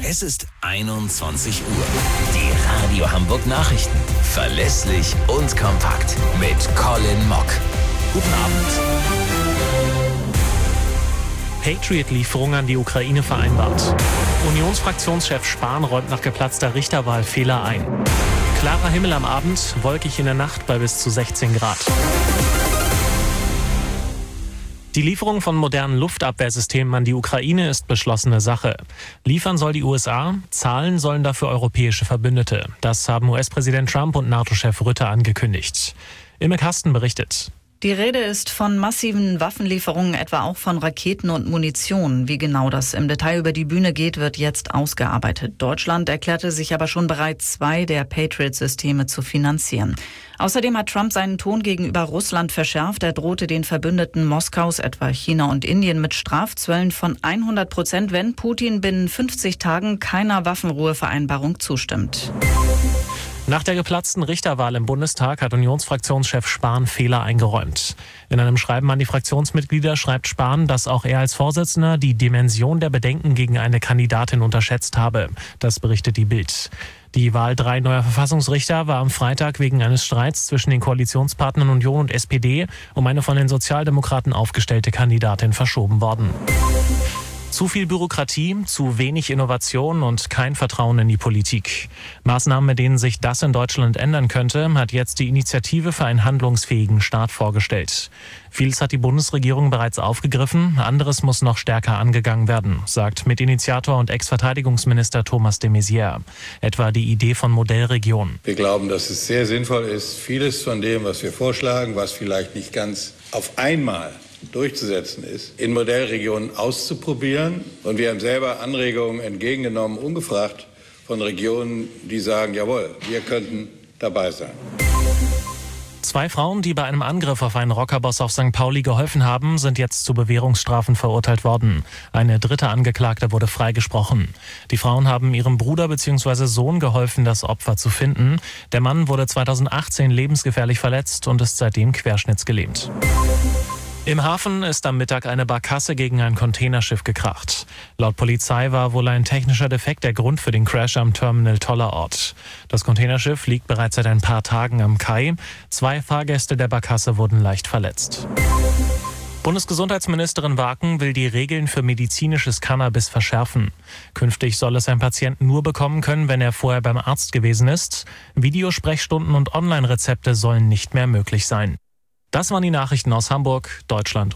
Es ist 21 Uhr. Die Radio Hamburg Nachrichten. Verlässlich und kompakt. Mit Colin Mock. Guten Abend. Patriot-Lieferung an die Ukraine vereinbart. Unionsfraktionschef Spahn räumt nach geplatzter Richterwahl Fehler ein. Klarer Himmel am Abend, wolkig in der Nacht bei bis zu 16 Grad. Die Lieferung von modernen Luftabwehrsystemen an die Ukraine ist beschlossene Sache. Liefern soll die USA, zahlen sollen dafür europäische Verbündete. Das haben US-Präsident Trump und NATO-Chef Rutte angekündigt. Imme Kasten berichtet. Die Rede ist von massiven Waffenlieferungen, etwa auch von Raketen und Munition. Wie genau das im Detail über die Bühne geht, wird jetzt ausgearbeitet. Deutschland erklärte sich aber schon bereit, 2 der Patriot-Systeme zu finanzieren. Außerdem hat Trump seinen Ton gegenüber Russland verschärft. Er drohte den Verbündeten Moskaus, etwa China und Indien, mit Strafzöllen von 100%, wenn Putin binnen 50 Tagen keiner Waffenruhevereinbarung zustimmt. Nach der geplatzten Richterwahl im Bundestag hat Unionsfraktionschef Spahn Fehler eingeräumt. In einem Schreiben an die Fraktionsmitglieder schreibt Spahn, dass auch er als Vorsitzender die Dimension der Bedenken gegen eine Kandidatin unterschätzt habe. Das berichtet die Bild. Die Wahl 3 neuer Verfassungsrichter war am Freitag wegen eines Streits zwischen den Koalitionspartnern Union und SPD um eine von den Sozialdemokraten aufgestellte Kandidatin verschoben worden. Zu viel Bürokratie, zu wenig Innovation und kein Vertrauen in die Politik. Maßnahmen, mit denen sich das in Deutschland ändern könnte, hat jetzt die Initiative für einen handlungsfähigen Staat vorgestellt. Vieles hat die Bundesregierung bereits aufgegriffen, anderes muss noch stärker angegangen werden, sagt Mitinitiator und Ex-Verteidigungsminister Thomas de Maizière. Etwa die Idee von Modellregionen. Wir glauben, dass es sehr sinnvoll ist, vieles von dem, was wir vorschlagen, was vielleicht nicht ganz auf einmal durchzusetzen ist, in Modellregionen auszuprobieren. Und wir haben selber Anregungen entgegengenommen, ungefragt von Regionen, die sagen, jawohl, wir könnten dabei sein. 2 Frauen, die bei einem Angriff auf einen Rockerboss auf St. Pauli geholfen haben, sind jetzt zu Bewährungsstrafen verurteilt worden. Eine dritte Angeklagte wurde freigesprochen. Die Frauen haben ihrem Bruder bzw. Sohn geholfen, das Opfer zu finden. Der Mann wurde 2018 lebensgefährlich verletzt und ist seitdem querschnittsgelähmt. Im Hafen ist am Mittag eine Barkasse gegen ein Containerschiff gekracht. Laut Polizei war wohl ein technischer Defekt der Grund für den Crash am Terminal Tollerort. Das Containerschiff liegt bereits seit ein paar Tagen am Kai. 2 Fahrgäste der Barkasse wurden leicht verletzt. Bundesgesundheitsministerin Waken will die Regeln für medizinisches Cannabis verschärfen. Künftig soll es ein Patient nur bekommen können, wenn er vorher beim Arzt gewesen ist. Videosprechstunden und Online-Rezepte sollen nicht mehr möglich sein. Das waren die Nachrichten aus Hamburg, Deutschland.